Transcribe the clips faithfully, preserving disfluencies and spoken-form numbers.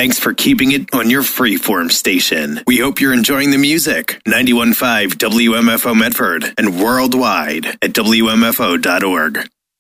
thanks for keeping it on your freeform station. We hope you're enjoying the music. ninety-one point five W M F O Medford and worldwide at W M F O dot org.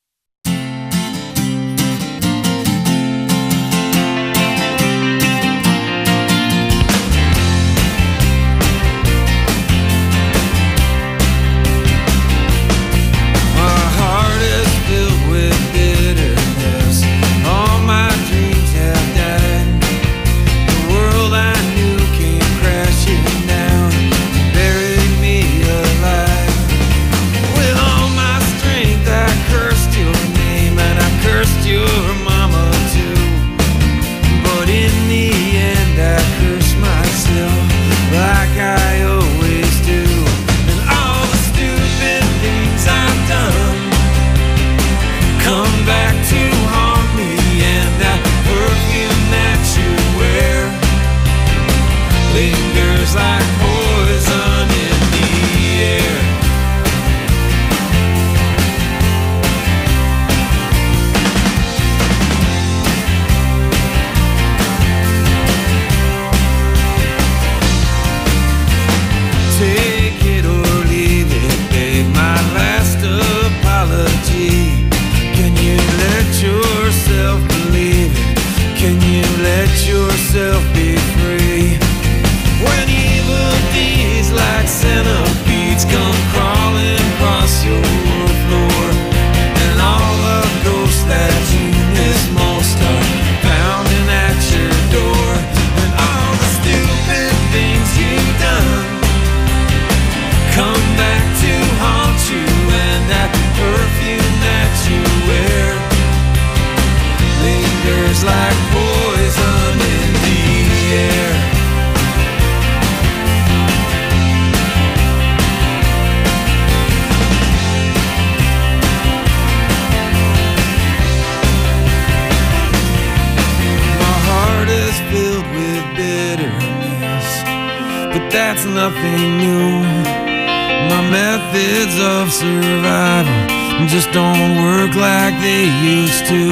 Nothing new. My methods of survival just don't work like they used to.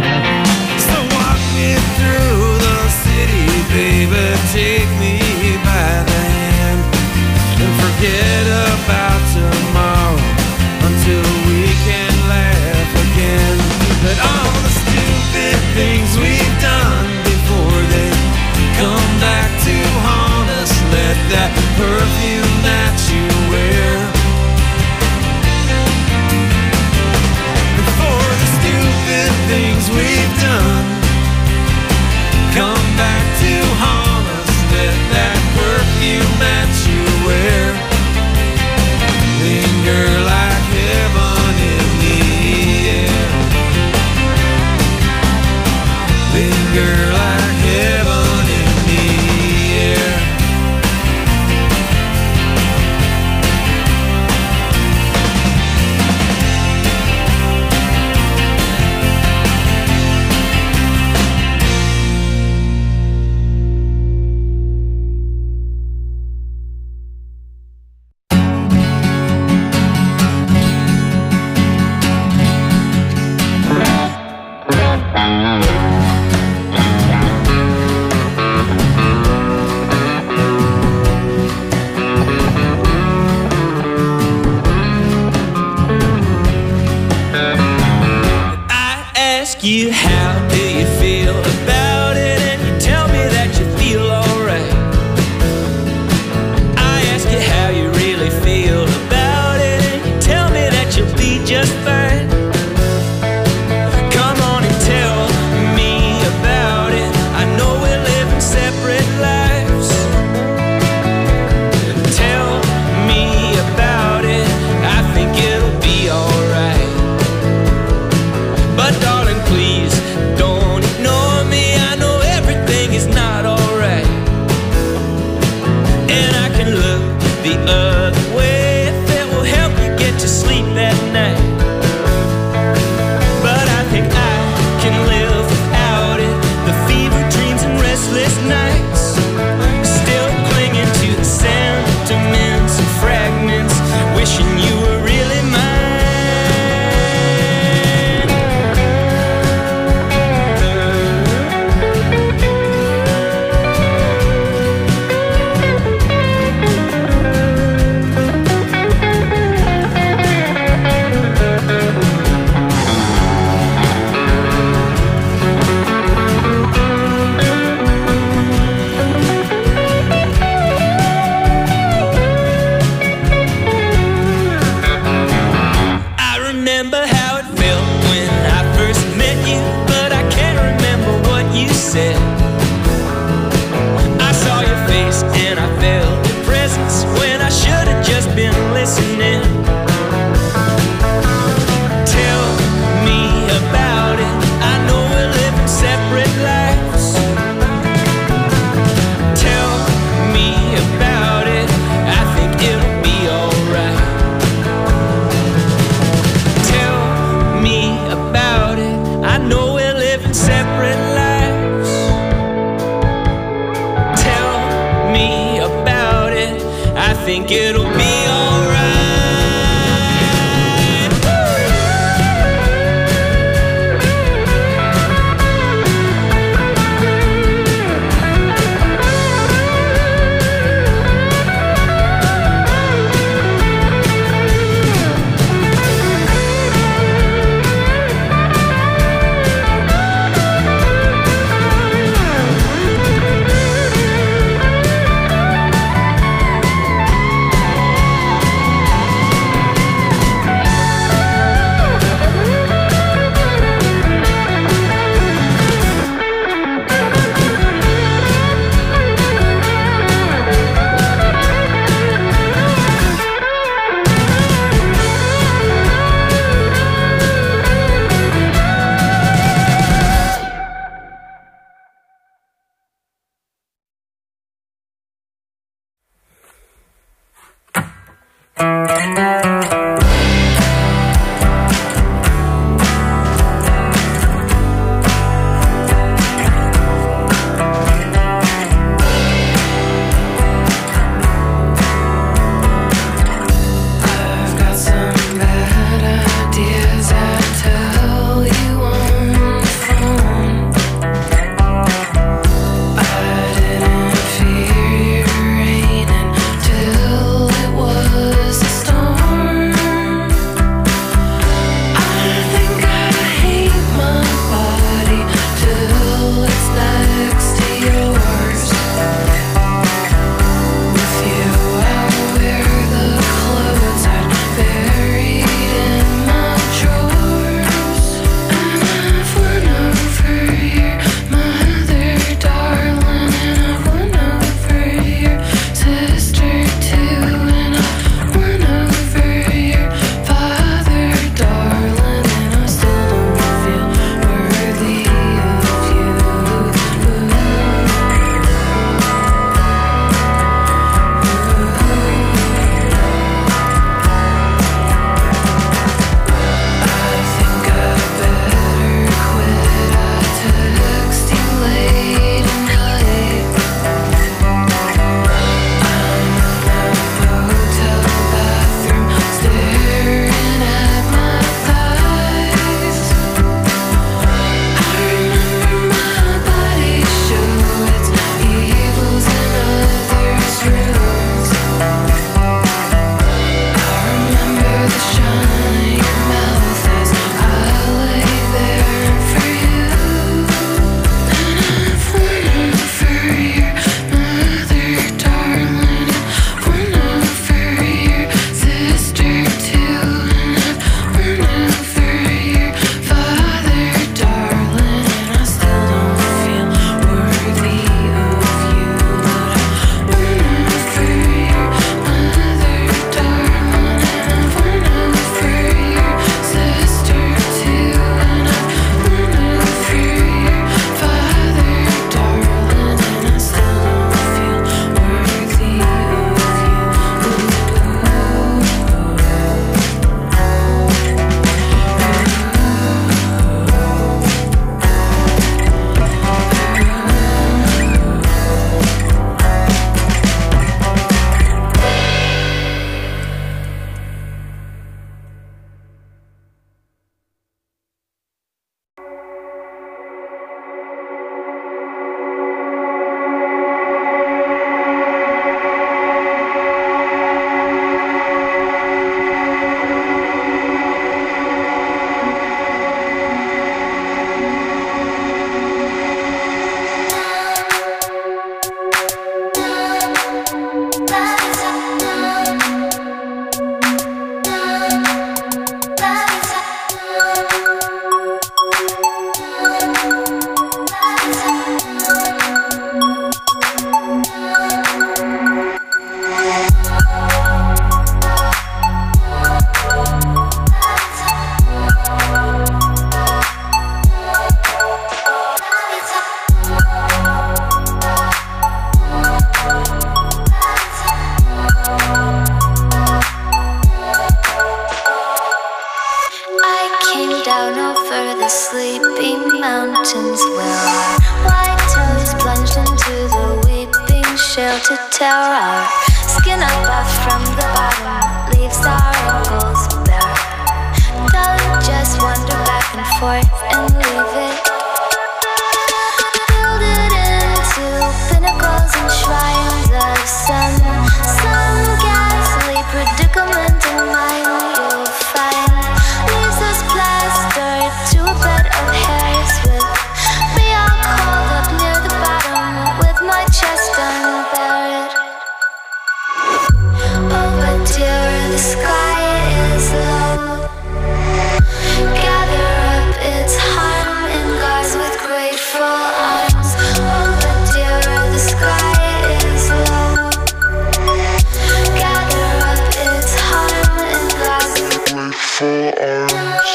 So walk me through the city, baby, take me by the hand, and forget about tomorrow until we can laugh again. But all the stupid things we've done before they come back to haunt us. Let that perfume that you wear, before the stupid things we've done come back to haunt us. Let that perfume that you wear linger like heaven in the air. Linger like heaven in the air. You, how do you feel about it? And you tell me that you feel alright. I ask you how you really feel about it, and you tell me that you'll be just fine. Come on and tell me about it. I know we're living separate lives. Tell me about it. I think it'll be alright. But darling, please don't ignore me. I know everything is not alright, and I can look the other way if it will help you get to sleep at night. But I think I can live without it. The fever dreams and restless nights, still clinging to the sentiments and fragments, wishing you were really mine. think it'll be alright. shelter tower, skin up our some, some ghastly predicament in mind you'll find leaves us plastered to a bed of hairs with me all called up near the bottom with my chest unburied. Oh, but dear, the sky is low. Gather up its harm in gauze with grateful arms. Oh, but dear, the sky is low. Gather up its harm in gauze with grateful arms.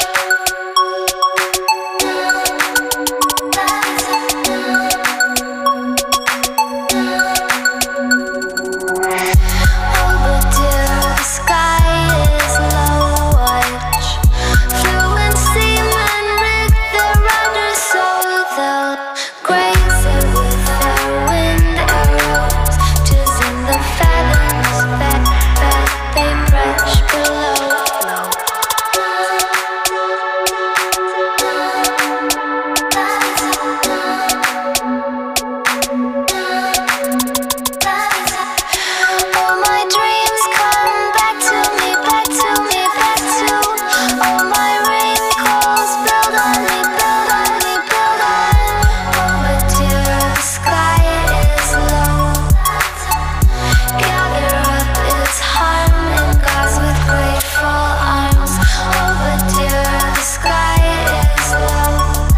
Oh, but dear, the sky is low. Watch fluent seamen rig their rudders so they'll graze it with their wind arrows. 'Tis in the fathoms that, that they brush below. All my dreams come back to me, back to me, back to. All my wrinkles build on me, build on me, build on. Oh, but dear, the sky is low. Gather up its harm in gauze with grateful arms. Oh, but dear, the sky is low.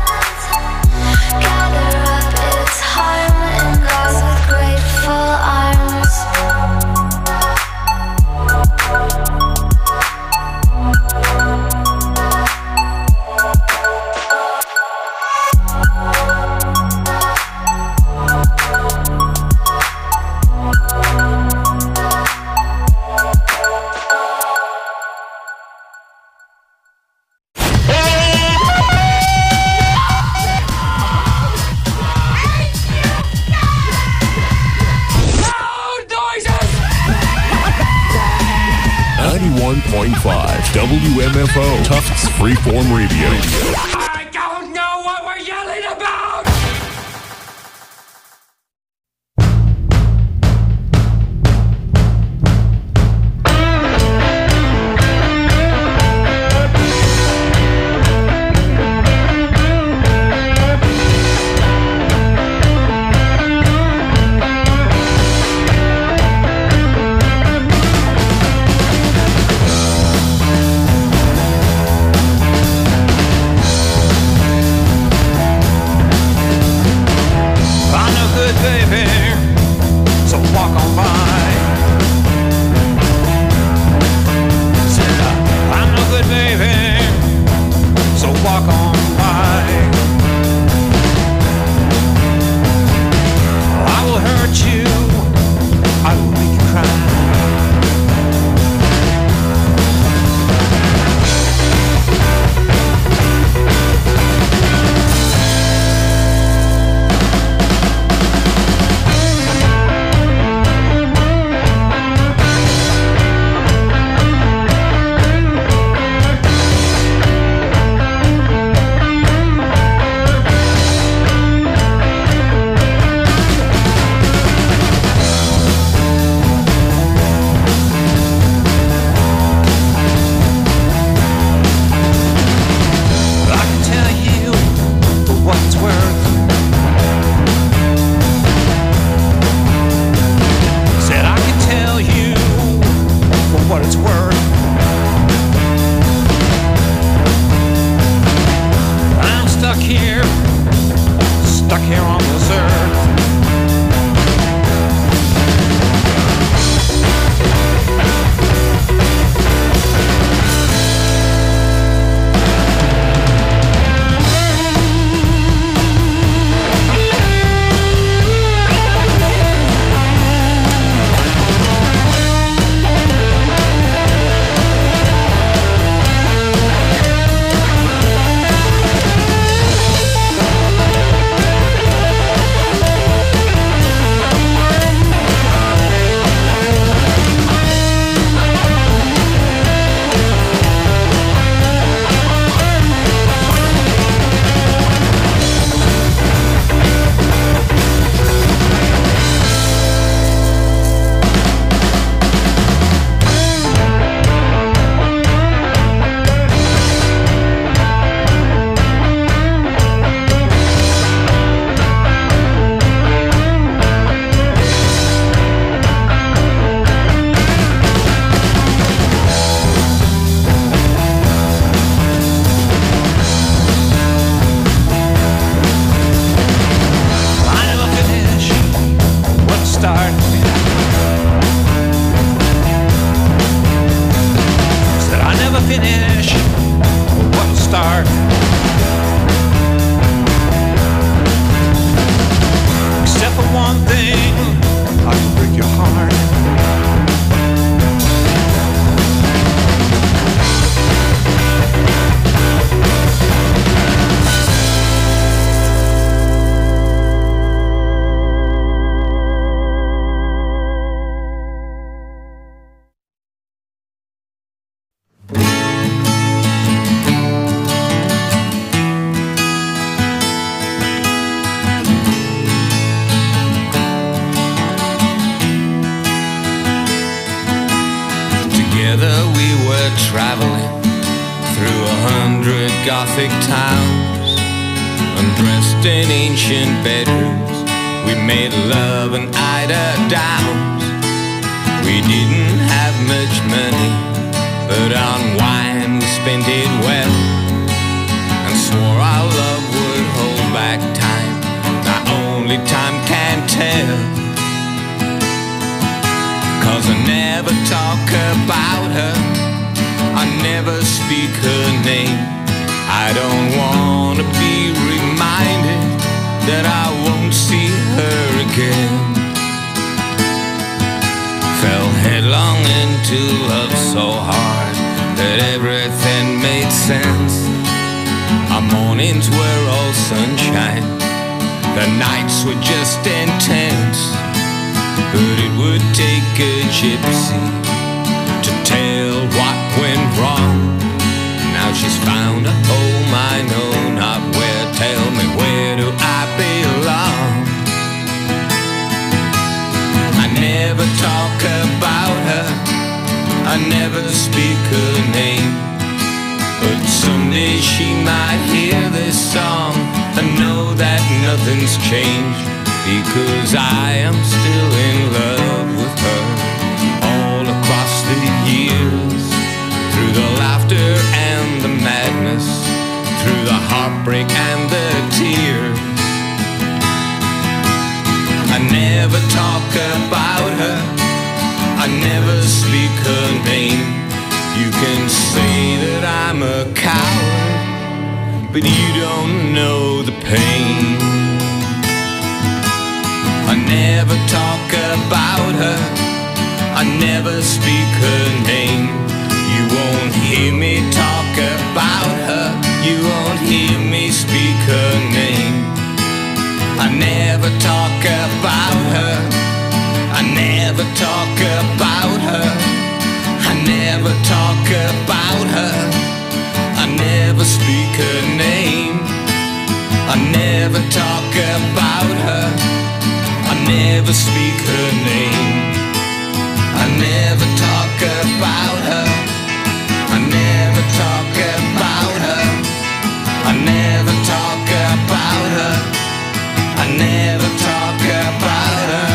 Gather up its harm in gauze with grateful arms. ninety-one point five W M F O Tufts Freeform Radio. I don't know what we're yelling about! Oh, Together we were traveling through a hundred Gothic towns, undressed in ancient bedrooms. We made love and eider downs. We didn't have much money, but on wine we spent it well, and swore our love would hold back time. Now only time can tell, 'cause I never talk about her, I never speak her name. I don't want to be reminded that I won't see her again. Fell headlong into love so hard that everything made sense. Our mornings were all sunshine, the nights were just intense. But it would take a gypsy to tell what went wrong. Now she's found a home I know not where. Tell me, where do I belong? I never talk about her, I never speak her name, but someday she might hear this song and know that nothing's changed, because I am still in love with her. All across the years, through the laughter and the madness, through the heartbreak and the tears, I never talk about her, I never speak her name. You can say that I'm a coward, but you don't know the pain. I never talk about her, I never speak her name. You won't hear me talk about her, you won't hear me speak her name. I never talk about her, I never talk about her, I never talk about her, I never speak her name. I never talk about her, I never speak her name. I never talk about her, I never talk about her, I never talk about her, I never talk about her.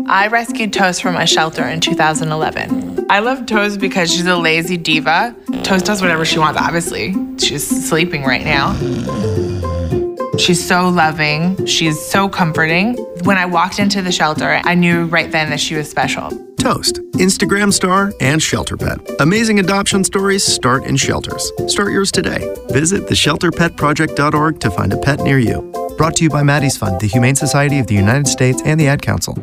I rescued Toast from a shelter in two thousand eleven. I love Toast because she's a lazy diva. Toast does whatever she wants, obviously. She's sleeping right now. She's so loving. She's so comforting. When I walked into the shelter, I knew right then that she was special. Toast, Instagram star and shelter pet. Amazing adoption stories start in shelters. Start yours today. Visit the shelter pet project dot org to find a pet near you. Brought to you by Maddie's Fund, the Humane Society of the United States, and the Ad Council.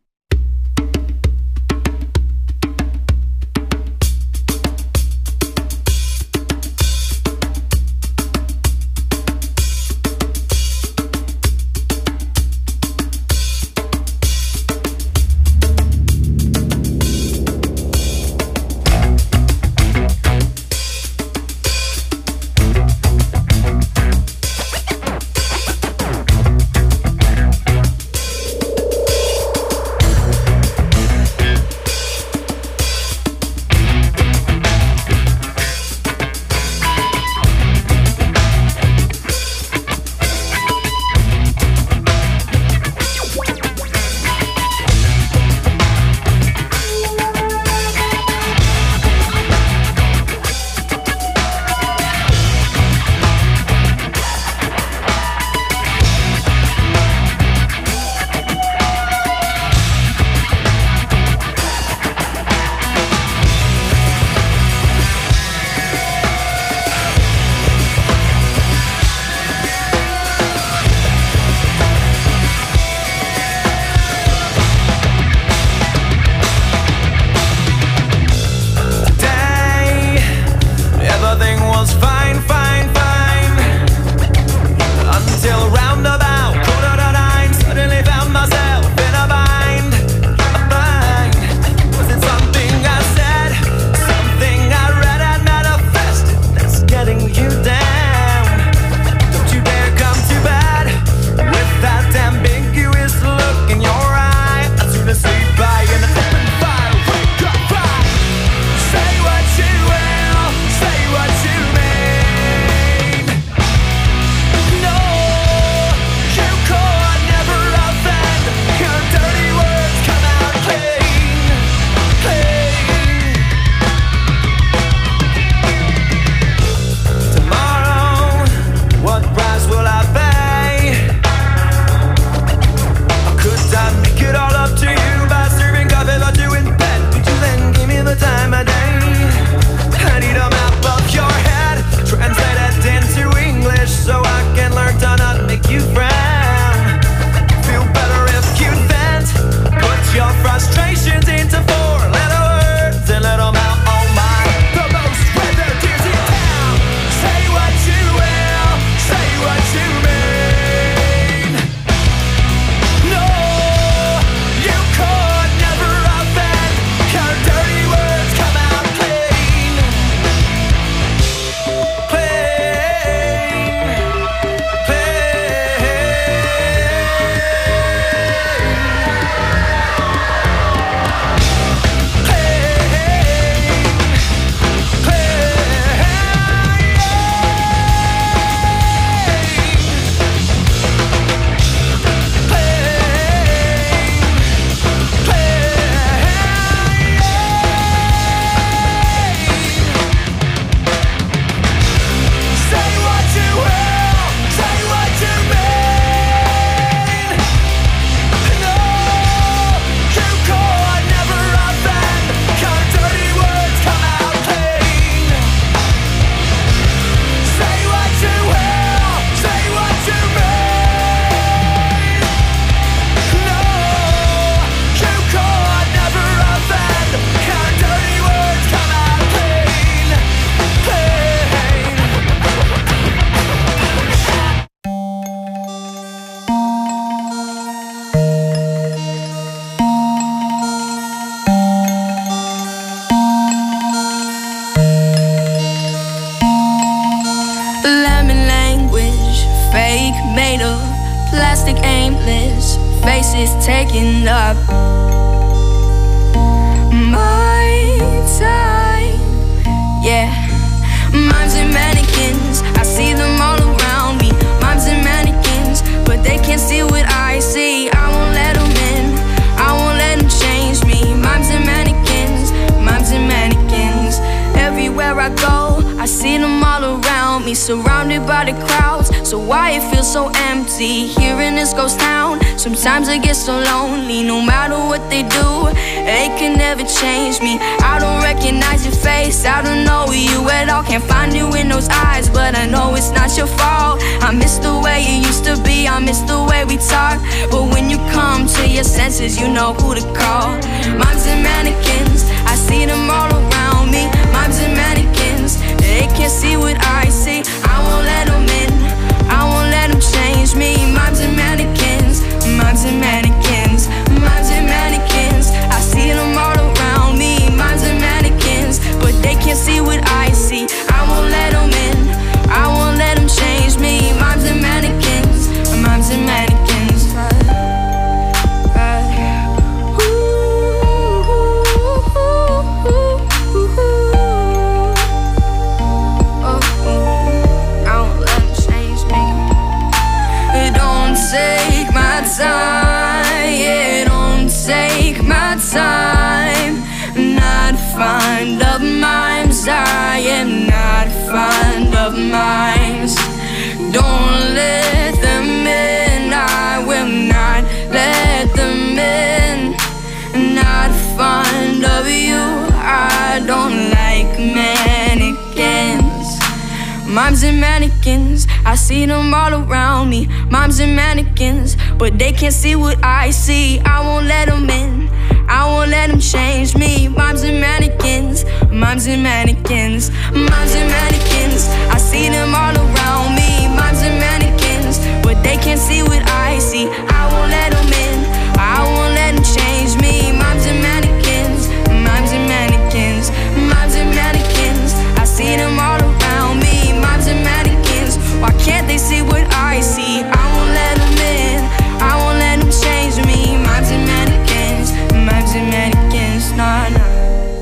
plastic aimless, faces taking up my time. Yeah, mimes and mannequins, I see them all around me. Mimes and mannequins, but they can't see what I see. I won't let them in, I won't let me, surrounded by the crowds. So why it feels so empty here in this ghost town? Sometimes I get so lonely, no matter what they do, they can never change me. I don't recognize your face, I don't know you at all. Can't find you in those eyes, but I know it's not your fault. I miss the way you used to be, I miss the way we talk. But when you come to your senses, you know who to call. Moms and mannequins, I see them all around me. Moms and mannequins, they can't see what I see. I won't let them in, I won't let them change me. Moms and mannequins, moms and mannequins, moms and mannequins, I see them all around me. Moms and mannequins, but they can't see what I see. I won't let them in, I won't let them change me. Moms and mannequins, moms and mannequins. Take my time, yeah, don't take my time. Not fond of mimes, I am not fond of mimes. Don't let them in, I will not let them in. Not fond of you, I don't like mannequins. Moms and mannequins, I see them all around me. Moms and mannequins, but they can't see what I see. I won't let them in, I won't let them change me. Moms and mannequins, moms and mannequins, moms and mannequins, I see them all around me. Moms and mannequins, but they can't see what I see. I won't let them in, I won't let them change me. Moms and mannequins, moms and mannequins, moms and mannequins, I see them all around me. Moms and mannequins, why can't they see what I see? I won't let them in, I won't let them change me. Moms and mannequins, moms and mannequins, nah, nah.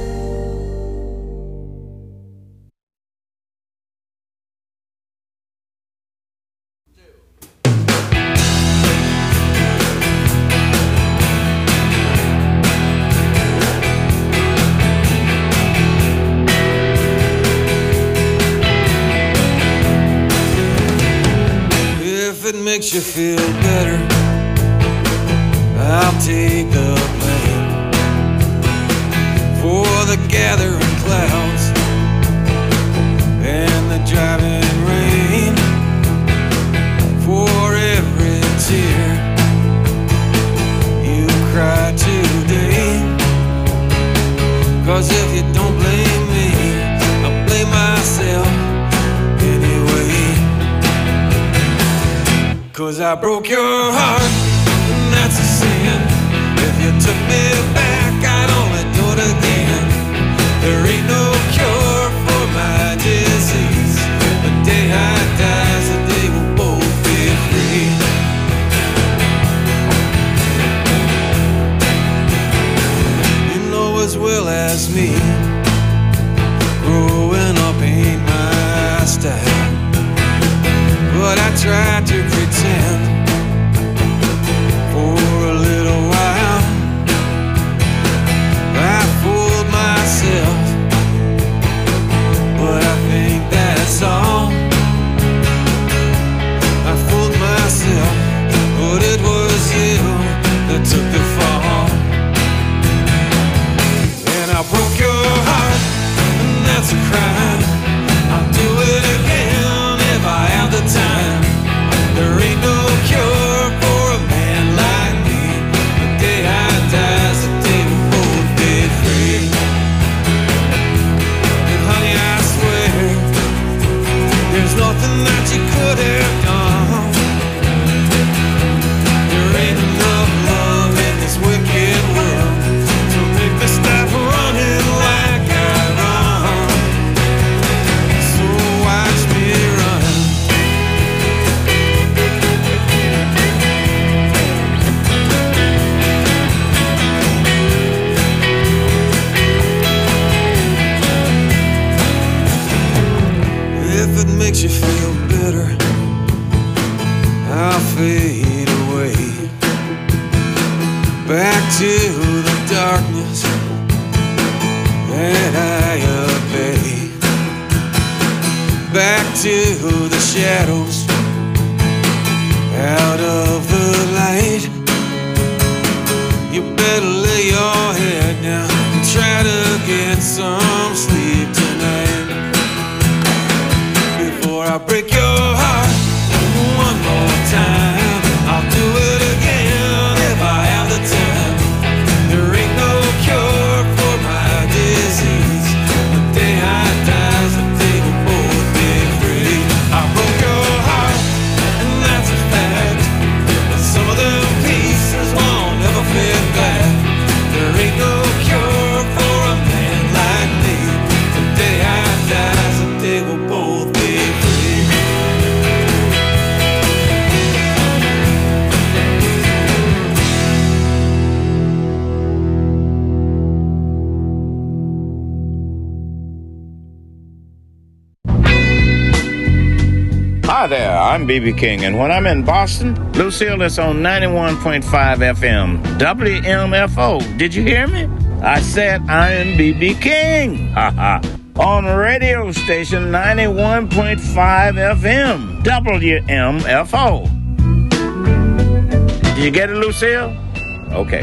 Makes you feel better, I'll take the blame for the gathering clouds and the driving rain, for every tear you cry today. Cause if you don't blame me, I'll blame myself anyway. Cause I broke your heart, and that's a sin. If you took me back, I'd only do it again. There ain't no cure for my disease. The day I die, the day we'll both be free. You know as well as me, growing up ain't my style. But I tried to pretend for a little while. I fooled myself, but I think that's all. I fooled myself, but it was you that took the fall. And I broke your heart, and that's a crime. I'll do it again if I have the time. There ain't no cure for a man like me. The day I die is the day we'll both be free. And honey, I swear, there's nothing that you could have done. There ain't enough love in this wicked world to make me stop running like I run. So watch me run. If it makes you feel better, I'll fade away back to the darkness that I obey. back to the shadows, out of the light. You better lay your head down and try to get some sleep tonight before I break your heart one more time. I'll do it again if I have the time. There ain't no cure for my disease. The day I die, the day we'll both be free. I broke your heart, and that's a fact. But some of the pieces won't ever fit back. There ain't no cure for a man like me. The day I die, the day we'll both be free. Hi there, I'm B B King, and when I'm in Boston, Lucille is on ninety-one point five F M, W M F O. Did you hear me? I said I am B B King. Haha. On radio station ninety-one point five F M, W M F O. Did you get it, Lucille? Okay.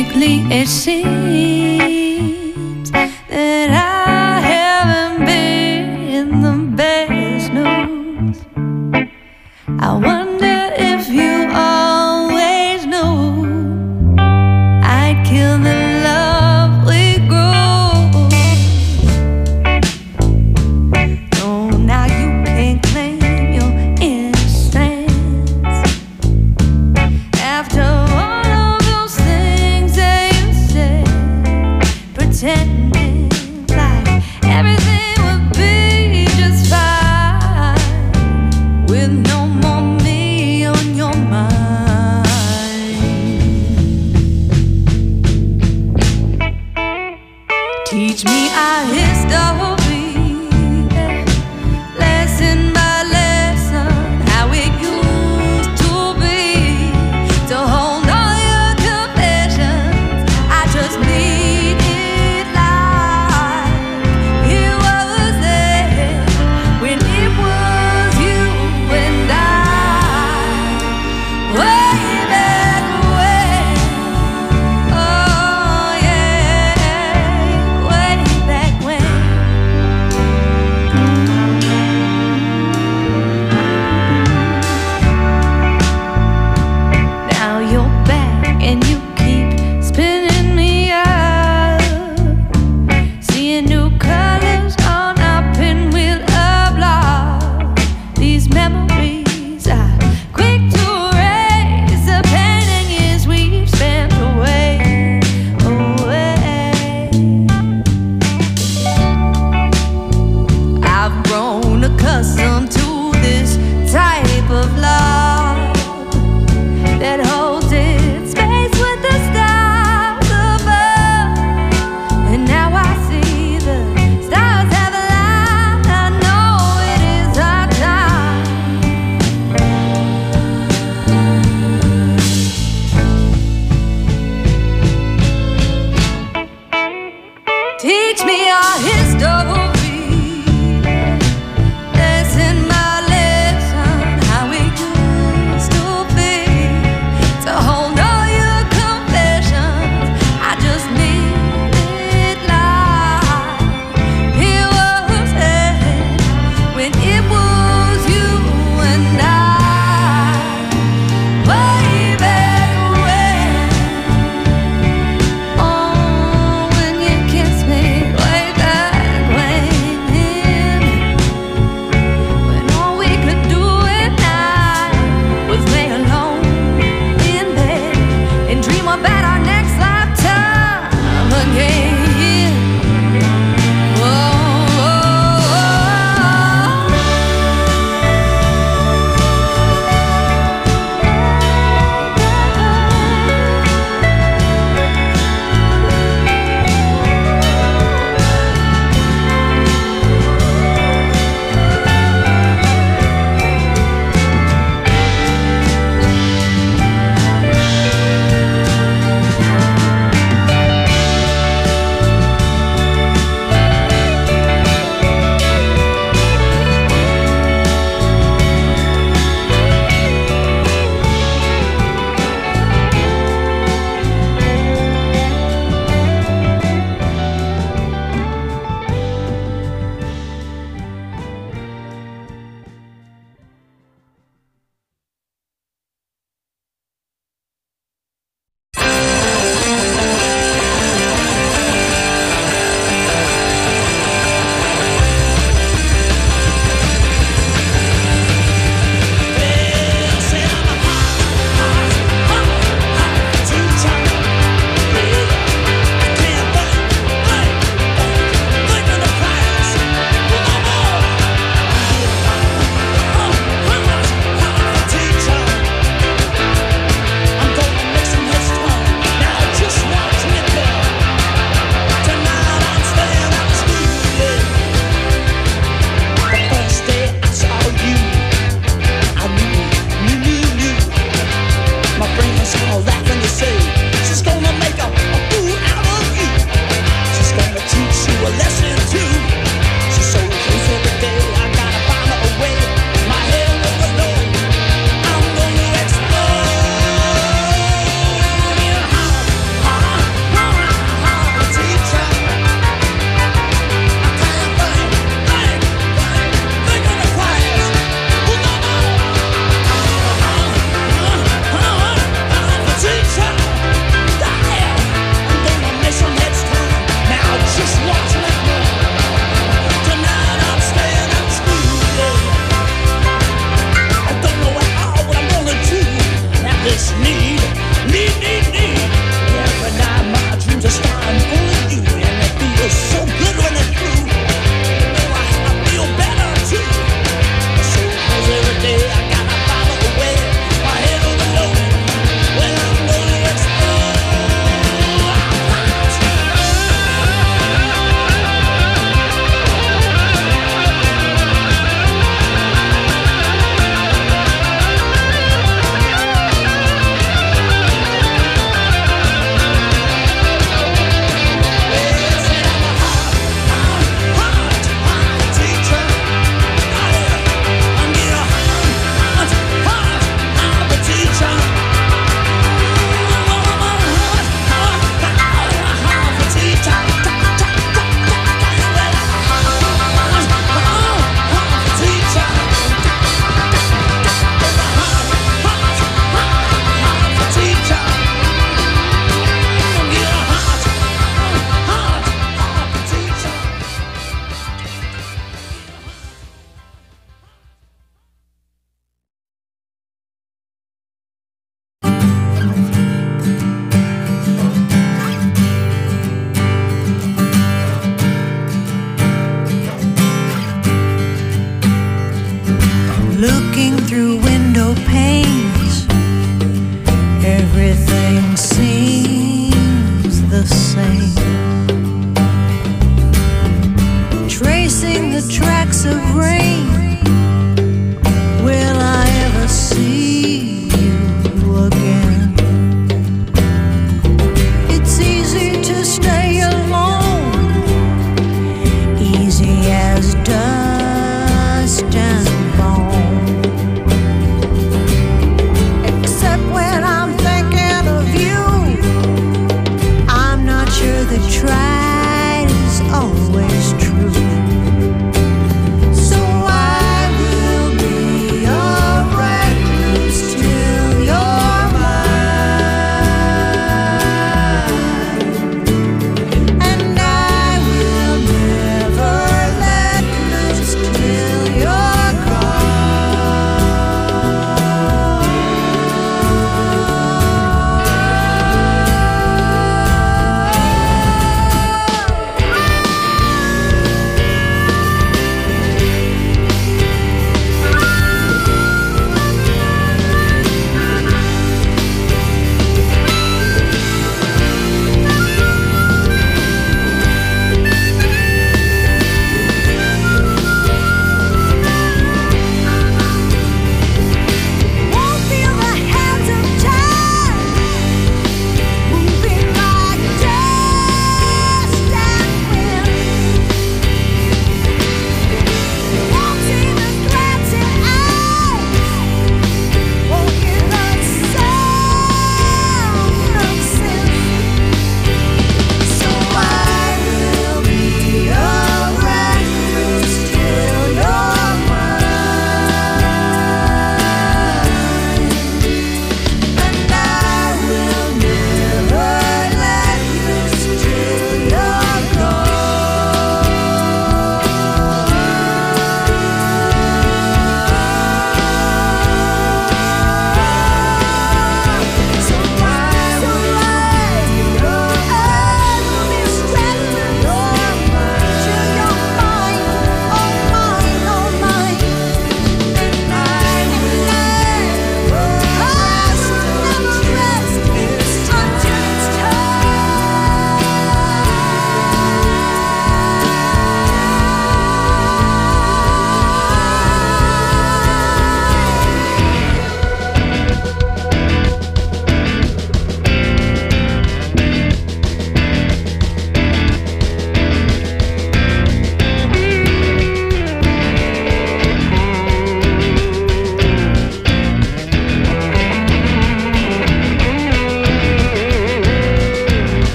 quickly it seems that I haven't been the best news. I wonder if you always knew I'd kill the love we grew. No, now you can't claim your innocence after all of those things that you said, pretending like everything would be just fine with no more me on your mind. Teach me our history, lesson by lesson, how it used to be. To hold all your confessions, I just need it like it was there when it was you and I, way back when. Oh yeah, way back when. Now you're back and you keep spinning me up, seeing new colors on our pinwheel of love. These memories are quick to erase the pain and years we've spent away, away. I've grown accustomed to this type of love that holds its space with the stars above. And now I see the stars have aligned. I know it is our time. Teach me our history, lesson by lesson, how we used no pain.